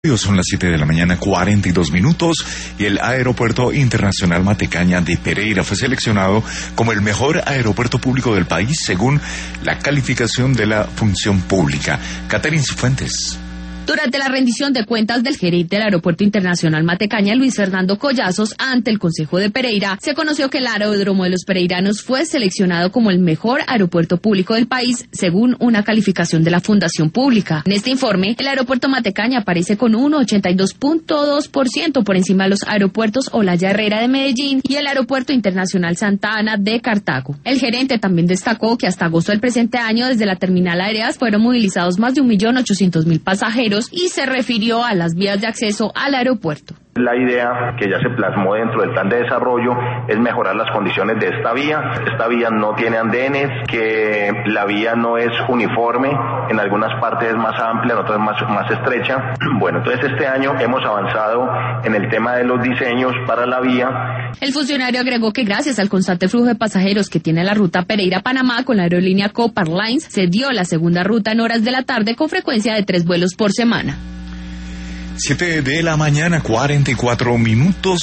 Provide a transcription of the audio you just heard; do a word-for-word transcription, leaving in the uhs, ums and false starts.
Son las siete de la mañana, cuarenta y dos minutos, y el Aeropuerto Internacional Matecaña de Pereira fue seleccionado como el mejor aeropuerto público del país según la calificación de la función pública. Catherine Cifuentes. Durante la rendición de cuentas del gerente del Aeropuerto Internacional Matecaña, Luis Fernando Collazos, ante el Consejo de Pereira, se conoció que el Aeródromo de los Pereiranos fue seleccionado como el mejor aeropuerto público del país, según una calificación de la Fundación Pública. En este informe, el Aeropuerto Matecaña aparece con un ochenta y dos punto dos por ciento por encima de los aeropuertos Olaya Herrera de Medellín y el Aeropuerto Internacional Santa Ana de Cartago. El gerente también destacó que hasta agosto del presente año, desde la terminal aérea, fueron movilizados más de un millón ochocientos mil pasajeros y se refirió a las vías de acceso al aeropuerto. La idea que ya se plasmó dentro del plan de desarrollo es mejorar las condiciones de esta vía. Esta vía no tiene andenes, que la vía no es uniforme, en algunas partes es más amplia, en otras más, más estrecha. Bueno, entonces este año hemos avanzado en el tema de los diseños para la vía. El funcionario agregó que gracias al constante flujo de pasajeros que tiene la ruta Pereira-Panamá con la aerolínea Copa Airlines, se dio la segunda ruta en horas de la tarde con frecuencia de tres vuelos por semana. siete de la mañana, cuarenta y cuatro minutos.